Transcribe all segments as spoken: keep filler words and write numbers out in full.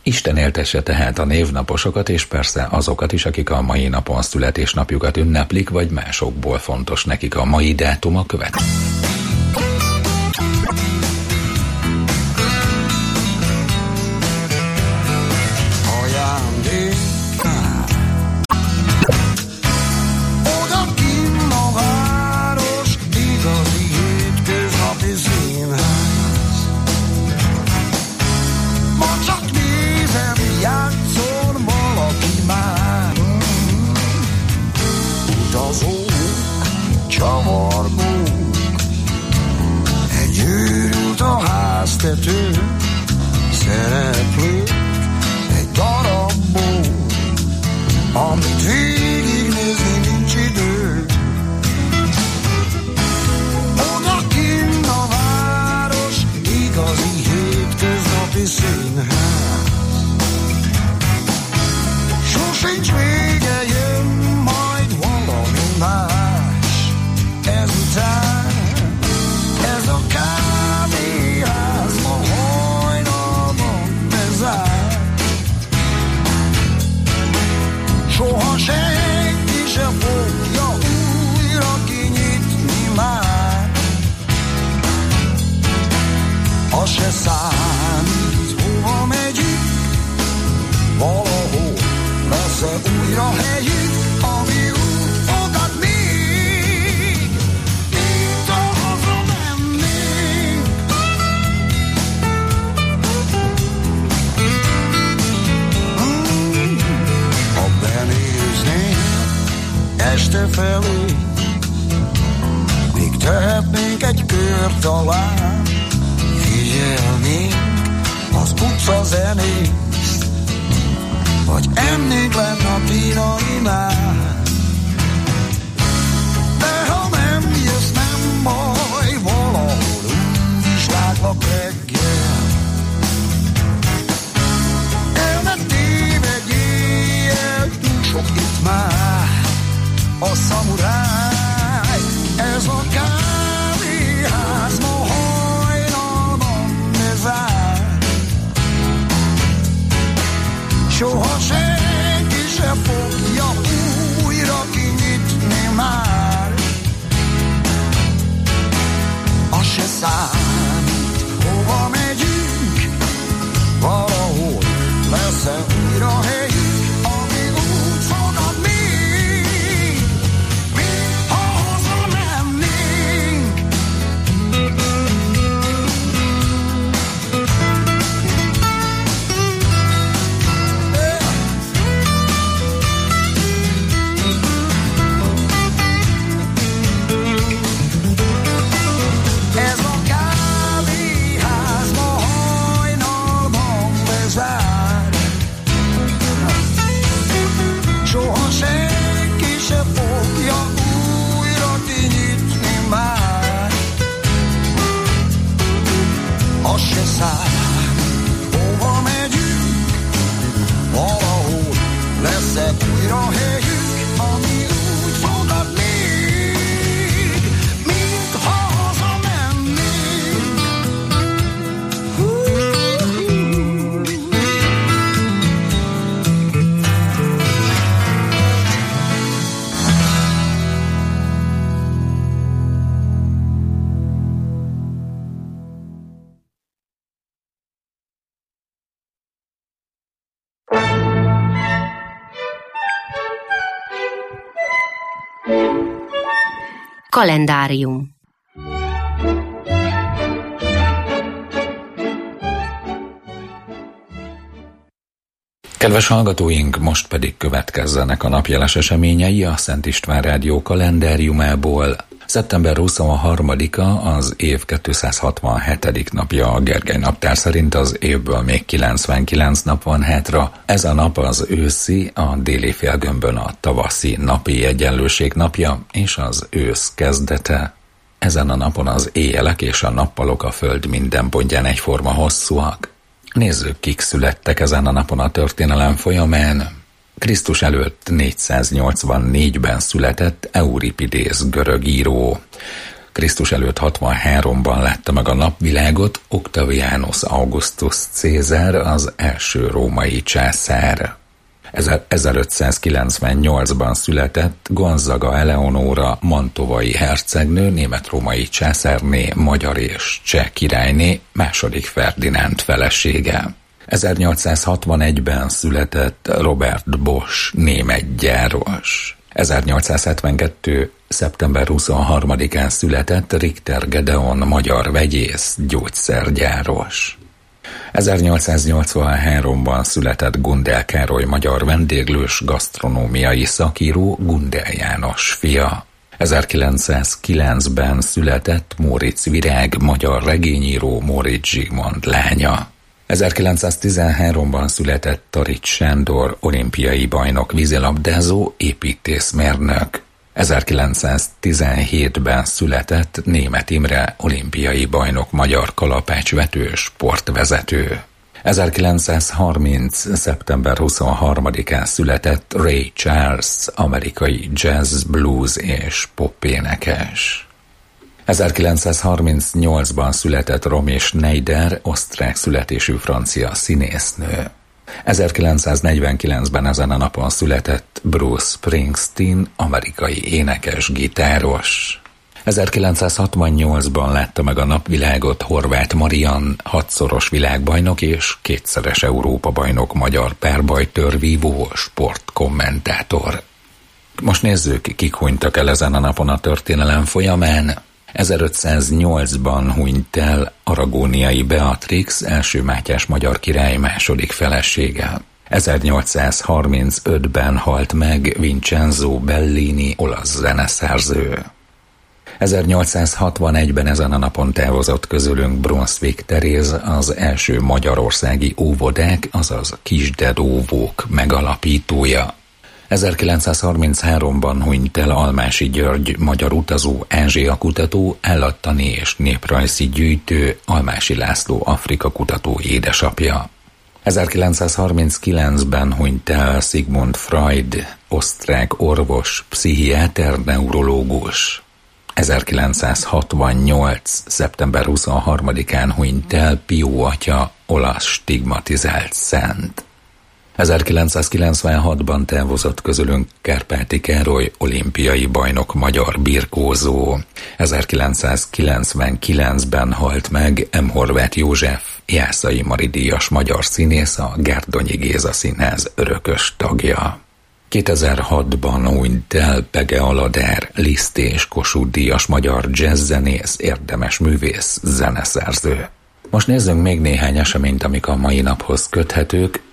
Isten éltesse tehát a névnaposokat, és persze azokat is, akik a mai napon születésnapjukat ünneplik, vagy másokból fontos nekik a mai dátum a következő. Tető, szereplők egy darabból, amit végignézni nincs idő. Odakinn a város, igazi hétköznapi színház. Sosincs vége, jön majd valami más. Ezután ez a kávéház ma hajnalban bezár. Soha senki se fogja újra kinyitni már. Az se számít, hova megyünk, valahol lesz-e újra helyünk, ami úgy fogad még, mint a hazamennénk. Hmm, ha benéznénk este felé, még tehetnénk egy kört talán, figyelnénk az utca zenészt, vagy ennénk lenne a Pinainál. De ha nem jössz, nem baj, valahol úgy is látlak reggel. El ne tévedj éjjel, túl sok itt már a szamuráj. Ez a kávéház ma hajnalban bezár. Soha senki se fogja újra kinyitni már. Az se számít, hova megyünk, valahol lesz-e újra helyünk, ami úgy fogad még, mint ha hazamennénk. Ez a kávéház ma hajnalban bezár. Soha senki se fogja újra kinyitni már. Az se számít, hova megyünk, valahol lesz-e újra helyünk, ami úgy fogad még, mint ha hazamennénk. Kalendárium. Kedves hallgatóink, most pedig következzenek a napjeles eseményei a Szent István Rádió kalendáriumából. szeptember huszonharmadika az év kétszázhatvanhetedik napja, a Gergely naptár szerint az évből még kilencvenkilenc nap van hátra. Ez a nap az őszi, a déli félgömbön a tavaszi napi egyenlőség napja és az ősz kezdete. Ezen a napon az éjjelek és a nappalok a föld minden pontján egyforma hosszúak. Nézzük, kik születtek ezen a napon a történelem folyamán. Krisztus előtt négyszáznyolcvannégyben született Euripidész görög író. Krisztus előtt hatvanháromban látta meg a napvilágot Octavianus Augustus Cézár, az első római császár. ezerötszázkilencvennyolcban született Gonzaga Eleonóra mantovai hercegnő, német-római császárné, magyar és cseh királyné, második Ferdinánd felesége. ezernyolcszázhatvanegyben született Robert Bosch, német gyáros. ezernyolcszázhetvenkettő. szeptember huszonharmadikán született Richter Gedeon, magyar vegyész, gyógyszergyáros. ezernyolcszáznyolcvanháromban született Gundel Károly, magyar vendéglős, gasztronómiai szakíró, Gundel János fia. ezerkilencszázkilencben született Móricz Virág, magyar regényíró, Móricz Zsigmond lánya. ezerkilencszáztizenháromban született Tarics Sándor, olimpiai bajnok, vízilabdázó, építészmérnök. ezerkilencszáztizenhétben született Németh Imre, olimpiai bajnok, magyar kalapácsvető, sportvezető. ezerkilencszázharminc. szeptember huszonharmadikán született Ray Charles, amerikai jazz, blues és popénekes. ezerkilencszázharmincnyolcban született Romy Schneider, osztrák születésű francia színésznő. ezerkilencszáznegyvenkilencben ezen a napon született Bruce Springsteen, amerikai énekes-gitáros. ezerkilencszázhatvannyolcban látta meg a napvilágot Horváth Marian, hatszoros világbajnok és kétszeres Európa-bajnok, magyar párbajtőrvívó, sportkommentátor. Most nézzük, kik hunytak el ezen a napon a történelem folyamán. ezerötszáznyolcban hunyt el aragóniai Beatrix, első Mátyás magyar király második felesége. ezernyolcszázharmincötben halt meg Vincenzo Bellini, olasz zeneszerző. ezernyolcszázhatvanegyben ezen a napon távozott közülünk Brunswick Teréz, az első magyarországi óvodák, azaz kisdedóvók megalapítója. ezerkilencszázharmincháromban hunyt el Almási György, magyar utazó, Ázsia kutató, állattani és néprajzi gyűjtő, Almási László Afrika kutató édesapja. ezerkilencszázharminckilencben hunyt el Sigmund Freud, osztrák orvos, pszichiáter, neurológus. ezerkilencszázhatvannyolc. szeptember huszonharmadikán hunyt el Pió atya, olasz stigmatizált szent. ezerkilencszázkilencvenhatban távozott közülünk Kárpáti Károly, olimpiai bajnok, magyar birkózó. ezerkilencszázkilencvenkilencben halt meg M. Horváth József, Jászai Mari díjas magyar színész, a Gárdonyi Géza Színház örökös tagja. kétezer-hatban hunyt el Pege Aladár, Liszt és Kossuth díjas magyar jazzzenész, érdemes művész, zeneszerző. Most nézzünk még néhány eseményt, amik a mai naphoz köthetők.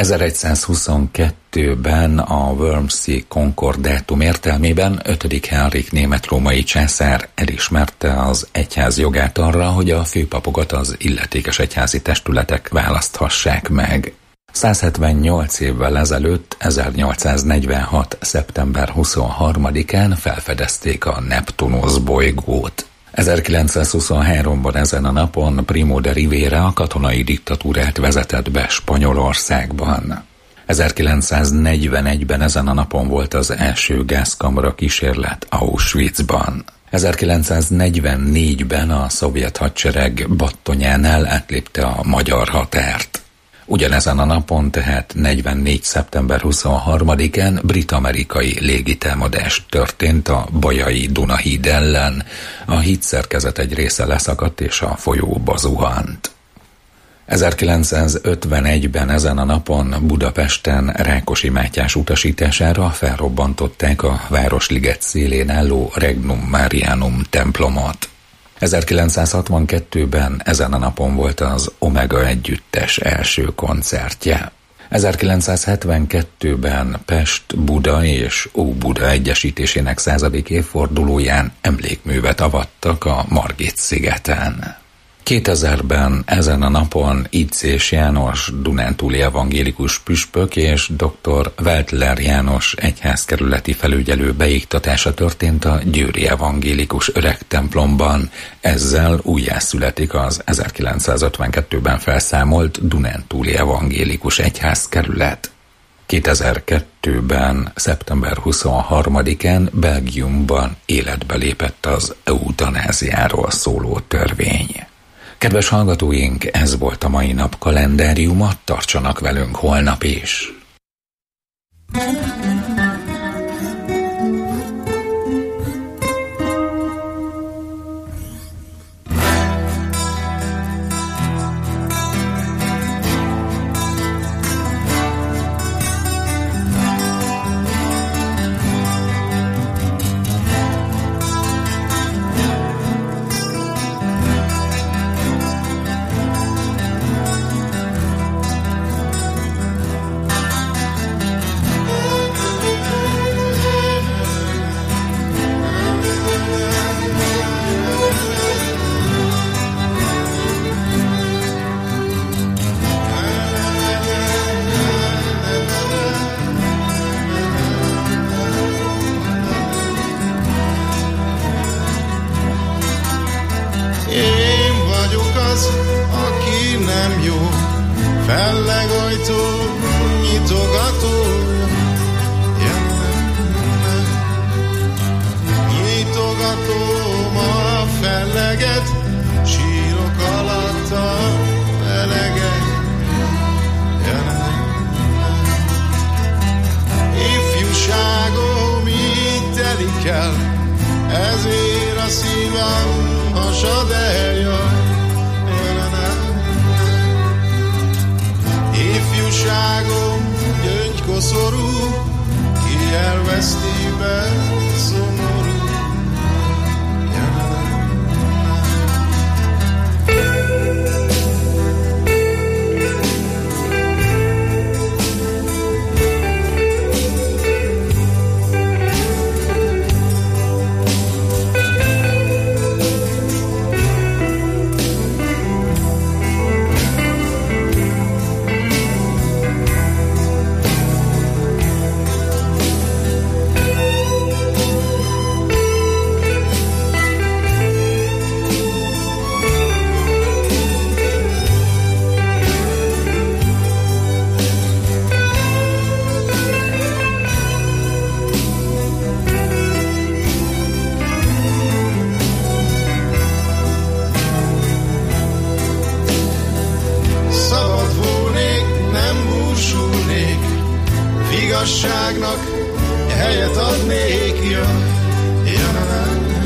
ezeregyszázhuszonkettőben a Wormsi konkordátum értelmében ötödik Henrik német-római császár elismerte az egyház jogát arra, hogy a főpapokat az illetékes egyházi testületek választhassák meg. száz hetvennyolc évvel ezelőtt, ezernyolcszáznegyvenhat. szeptember huszonharmadikán felfedezték a Neptunusz bolygót. ezerkilencszázhuszonháromban ezen a napon Primo de Rivera a katonai diktatúrát vezetett be Spanyolországban. ezerkilencszáznegyvenegyben ezen a napon volt az első gázkamra kísérlet Auschwitzban. ezerkilencszáznegyvennégyben a szovjet hadsereg Battonyánál átlépte a magyar határt. Ugyanezen a napon, tehát negyvennégy. szeptember huszonharmadikán brit-amerikai légitámadás történt a Bajai Dunahíd ellen. A híd szerkezet egy része leszakadt és a folyóba zuhant. ezerkilencszázötvenegyben ezen a napon Budapesten Rákosi Mátyás utasítására felrobbantották a Városliget szélén álló Regnum Marianum templomot. ezerkilencszázhatvankettőben ezen a napon volt az Omega együttes első koncertje. ezerkilencszázhetvenkettőben Pest, Buda és Óbuda egyesítésének századik évfordulóján emlékművet avattak a Margit-szigeten. kétezerben ezen a napon Idzés János dunántúli evangélikus püspök és dr. Weltler János egyházkerületi felügyelő beiktatása történt a győri evangélikus öreg templomban. Ezzel újjászületik az ezerkilencszázötvenkettőben felszámolt dunántúli evangélikus egyházkerület. kétezer-kettő. ezerkilencszázhuszonkettőben. szeptember huszonharmadikán Belgiumban életbe lépett az eutanáziáról szóló törvény. Kedves hallgatóink, ez volt a mai nap kalendáriuma, tartsanak velünk holnap is! Ezért a szívem hasad eljön. Ifjúságom gyöngykoszorú, ki elveszti be szomorú. Igazságnak helyet adnék, ja, ja,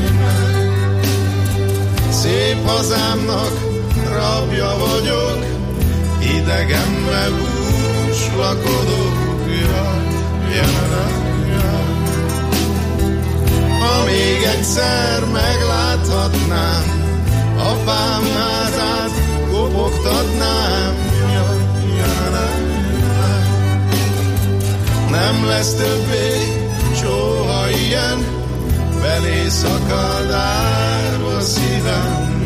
szép hazámnak rabja vagyok, idegenbe búslakodok, ja, ja, ja. Ha még egyszer megláthatnám, apám házát kopogtatnám, ja, ja, ja. Nem lesz többé soha ilyen, belé szakad árva szívem.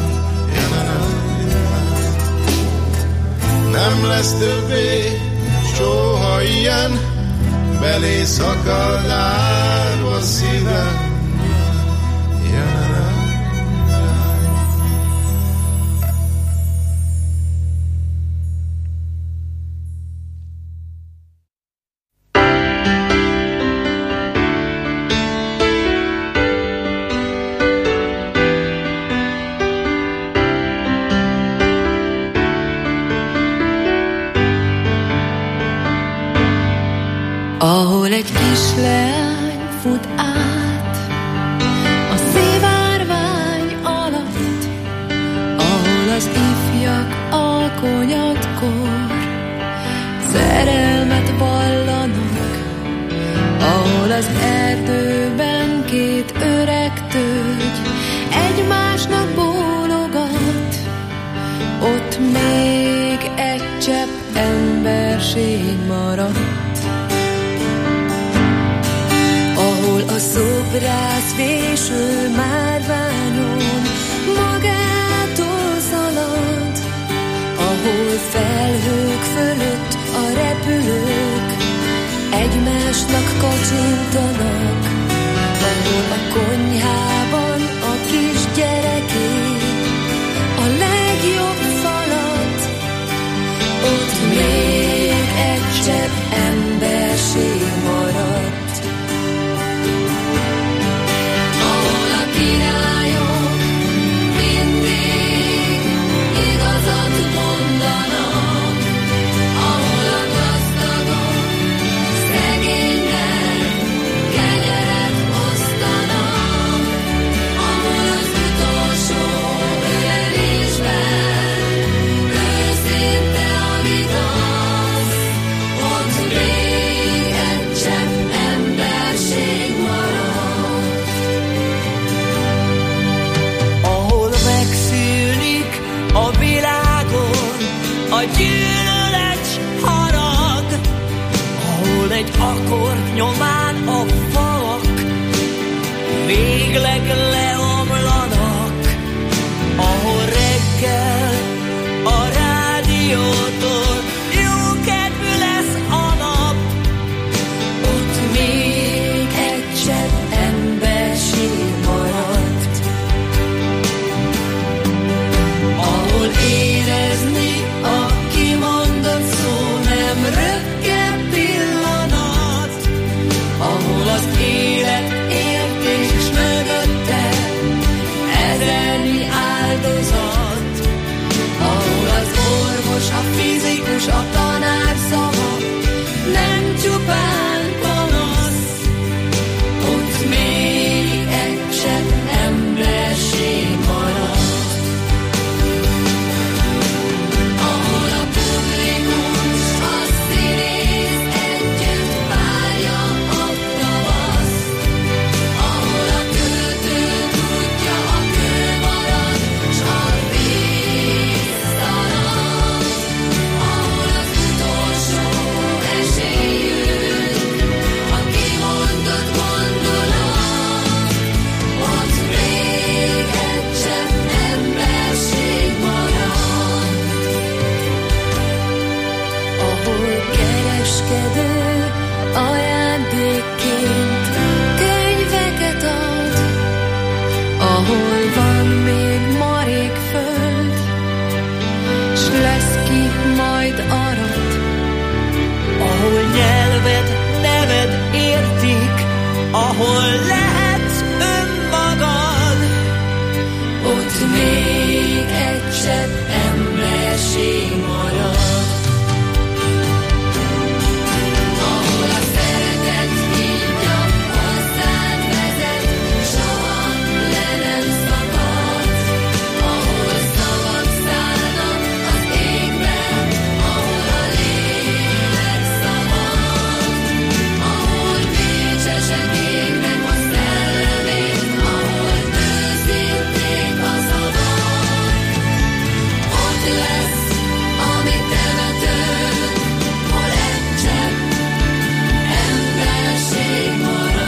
Nem lesz többé soha ilyen, belé szakad árva szívem. Ahol egy kisleány fut át a szivárvány alatt, ahol az ifjak alkonyatkor szerelmet vallanak, ahol az erdőben két öreg tölgy egymásnak bólogat, ott még egy csepp emberség maradt. Ahol a szobrász véső márványon magától szalad, ahol felhők fölött a repülők egymásnak kacsintanak, ahol a konyhában a kisgyerekék a legjobb falat, ott még egy csepp emberség harag, ahol egy akkord nyomán a falak végleg leomlanak, ahol reggel a rádiótól jó kedvű lesz a nap, ott még egy csepp emberség maradt, ahol érezni a kimondott szó nem röpke pillanat, ahol az élet értés mögötte ezernyi áldozat, ahol az orvos, a fizikus, a tanár szava nem csupán panasz, ott még egy csepp emberség maradt. Ahol a publikus, a színész együtt várja a tavaszt, ahol a költő tudja, a kő marad, s a víz szalad, ahol az utolsó esélyünk, a kimondott gondolat, ott még egy csepp emberség marad. Ahol kereskedő ajándékként könyveket ad, ahol van még marék föld, s lesz ki majd arat, ahol nyelved, neved értik, ahol lehetsz önmagad, ott még egy csepp emberség marad. Ahol a szeretet hídja hozzád vezet, soha le nem szakad, ahol szavak szállnak az égben, ahol a lélek szabad, ahol bécsesek égnek a szellemét, ahol őszinték a szavak, ott lesz, ami temetőd, hol egy csepp emberség marad.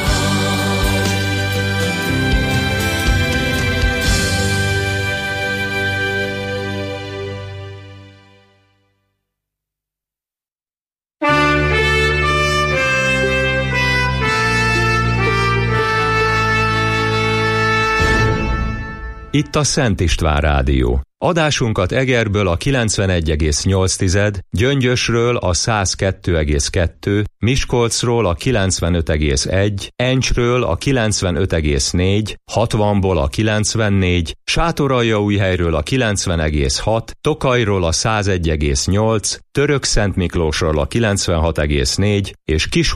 Itt a Szent István Rádió. Adásunkat Egerből a kilencvenegy egész nyolc, Gyöngyösről a száz kettő egész kettő, Miskolcról a kilencvenöt egész egy, Encsről a kilencvenöt egész négy, hatvanból a kilencvennégy, Sátoraljaújhelyről a kilencven egész hat, Tokajról a száz egy egész nyolc, Törökszentmiklósról a kilencvenhat egész négy és Kis